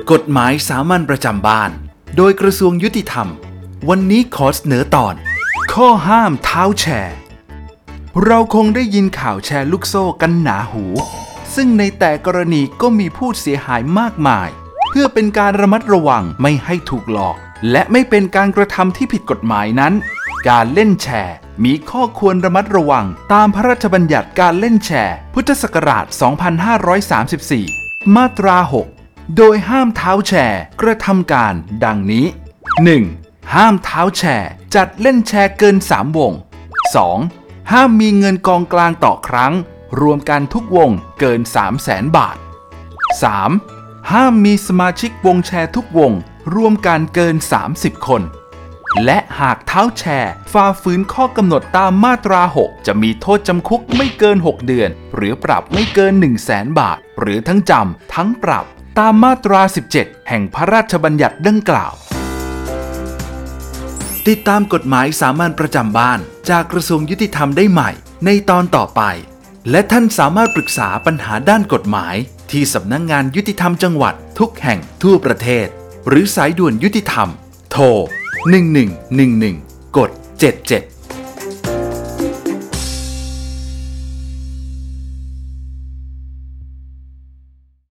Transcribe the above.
กฎหมายสามัญประจำบ้านโดยกระทรวงยุติธรรมวันนี้ขอเสนอตอนข้อห้ามเท้าแชร์เราคงได้ยินข่าวแชร์ลูกโซ่กันหนาหูซึ่งในแต่กรณีก็มีผู้เสียหายมากมายเพื่อเป็นการระมัดระวังไม่ให้ถูกหลอกและไม่เป็นการกระทำที่ผิดกฎหมายนั้นการเล่นแชร์มีข้อควรระมัดระวังตามพระราชบัญญัติการเล่นแชร์พุทธศักราช 2534 มาตรา 6 โดยห้ามเท้าแชร์กระทำการดังนี้ 1. ห้ามเท้าแชร์จัดเล่นแชร์เกิน 3 วง 2. ห้ามมีเงินกองกลางต่อครั้งรวมกันทุกวงเกิน 300,000 บาท 3. ห้ามมีสมาชิกวงแชร์ทุกวงรวมกันเกิน 30 คนและหากเท้าแชร์ฝ่าฝืนข้อกำหนดตามมาตรา 6 จะมีโทษจำคุกไม่เกิน 6 เดือนหรือปรับไม่เกิน 100,000 บาทหรือทั้งจำทั้งปรับตามมาตรา 17 แห่งพระราชบัญญัติดังกล่าวติดตามกฎหมายสามัญประจำบ้านจากกระทรวงยุติธรรมได้ใหม่ในตอนต่อไปและท่านสามารถปรึกษาปัญหาด้านกฎหมายที่สำนักงานยุติธรรมจังหวัดทุกแห่งทั่วประเทศหรือสายด่วนยุติธรรมโทร1111กด77